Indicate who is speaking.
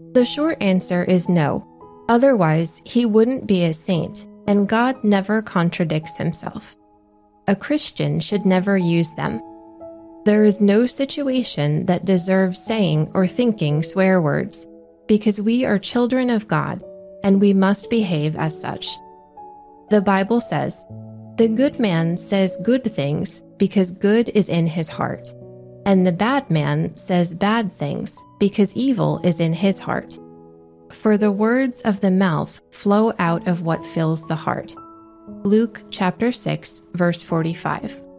Speaker 1: The short answer is no. Otherwise, he wouldn't be a saint, and God never contradicts himself. A Christian should never use them. There is no situation that deserves saying or thinking swear words, because we are children of God, and we must behave as such. The Bible says, "The good man says good things because good is in his heart, and the bad man says bad things because evil is in his heart. For the words of the mouth flow out of what fills the heart." Luke chapter 6, verse 45.